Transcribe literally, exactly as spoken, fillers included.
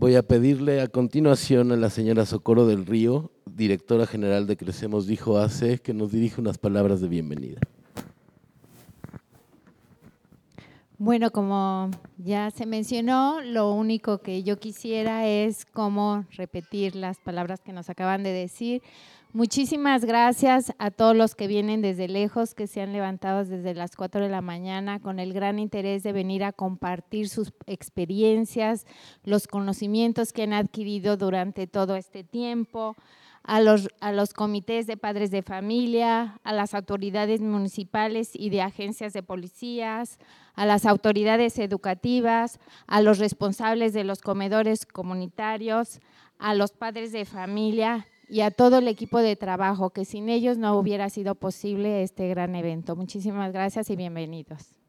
Voy a pedirle a continuación a la señora Socorro del Río, directora general de Crecemos Dijo A C, que nos dirija unas palabras de bienvenida. Bueno, como ya se mencionó, lo único que yo quisiera es como repetir las palabras que nos acaban de decir. Muchísimas gracias a todos los que vienen desde lejos, que se han levantado desde las cuatro de la mañana con el gran interés de venir a compartir sus experiencias, los conocimientos que han adquirido durante todo este tiempo. A los, a los comités de padres de familia, a las autoridades municipales y de agencias de policías, a las autoridades educativas, a los responsables de los comedores comunitarios, a los padres de familia y a todo el equipo de trabajo, que sin ellos no hubiera sido posible este gran evento. Muchísimas gracias y bienvenidos.